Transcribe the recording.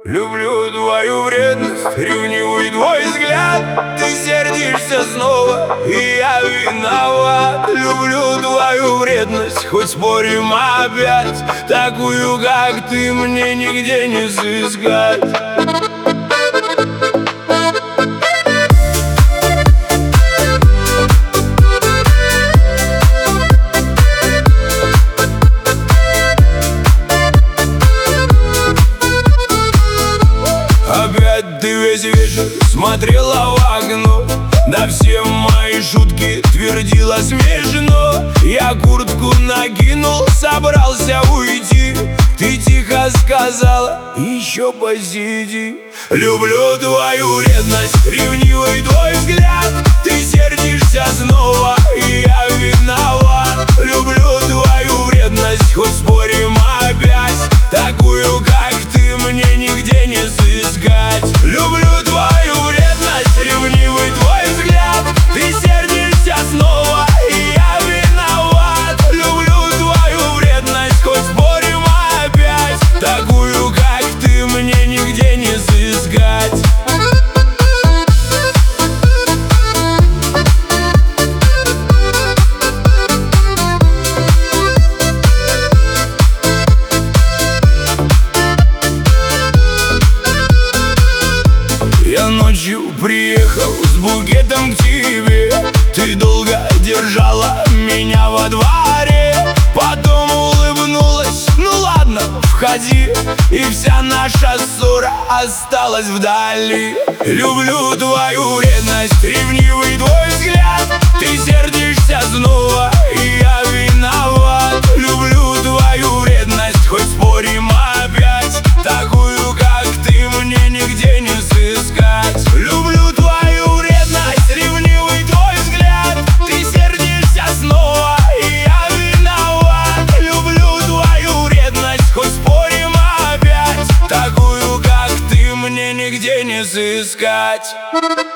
Люблю твою вредность, ревнивый твой взгляд. Ты сердишься снова, и я виноват. Люблю твою вредность, хоть спорим опять. Такую, как ты, мне нигде не сыскать. Опять ты весь вечер смотрела в окно, на все мои шутки твердила смешно. Я куртку накинул, собрался уйти. Ты тихо сказала: еще посиди. Люблю твою вредность, ревнивый твой взгляд. Ты сердишься снова, и я виноват. Люблю твою вредность, хоть спорим опять. Такую, как ты, мне нигде не сыскать. Люблю твою вредность, ревнивый твой взгляд. Ты сердишься снова, и я виноват. Люблю твою вредность, хоть спорим опять. Такую, как ты, мне нигде не сыскать. Ночью приехал с букетом к тебе. Ты долго держала меня во дворе, потом улыбнулась: ну ладно, входи. И вся наша ссора осталась вдали. Люблю твою вредность, ревнивый твой взгляд. Ты сердишься снова, и я виноват. Люблю твою вредность, хоть спорим опять. Такую, как ты, мне нигде не сыскать. Люблю твою вредность, ревнивый твой взгляд. Ты сердишься снова, и я виноват. Люблю твою вредность, хоть спорим опять. Такую, как ты, мне нигде не сыскать.